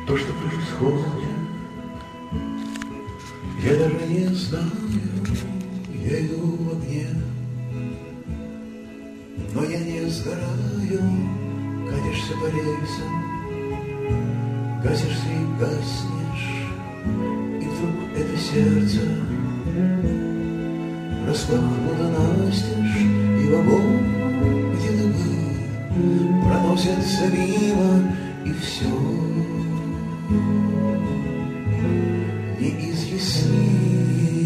То, что происходит, я даже не знаю. Я иду в огне, но я не сгораю. Катишься по рельсам, гасишься и гаснешь, и вдруг это сердце распахнуто настежь, и вагон, где ты был, проносится мимо, и все неизъяснимо.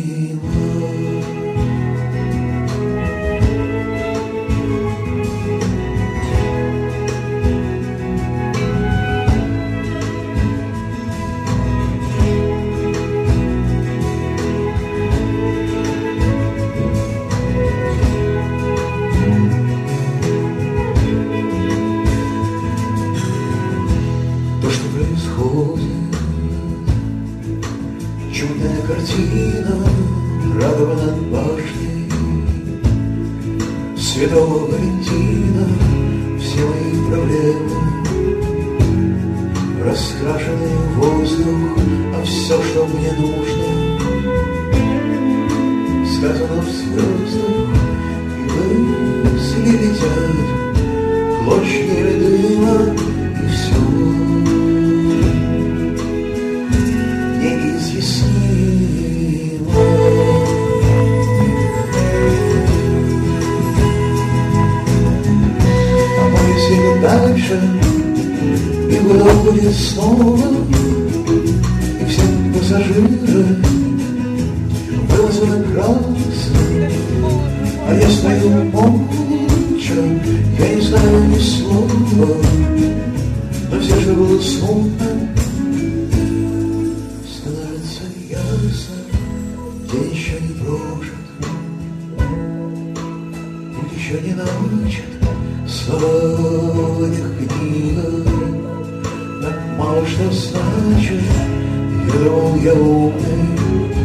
Чудная картина, радуга над башней Святого Валентина, все мои проблемы раскрашенный воздух, а все, что мне нужно, сказано в звездах, и мысли летят, клочья дыма, и все неизъяснимо. А мы едем дальше, и куда будет снова, и все пассажиры вызваны красным, а я стою молча, я не знаю ни слова, но все же было смутно. Становится ясно, день еще не прожит, путь еще не начат, слова в этих книгах так мало что значит. Я думал, я умный,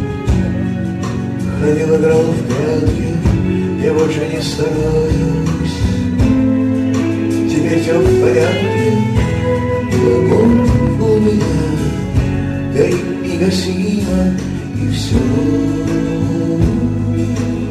ходил, играл в прятки, я больше не стараюсь, теперь все в порядке, любовь у меня горит негасимо, и все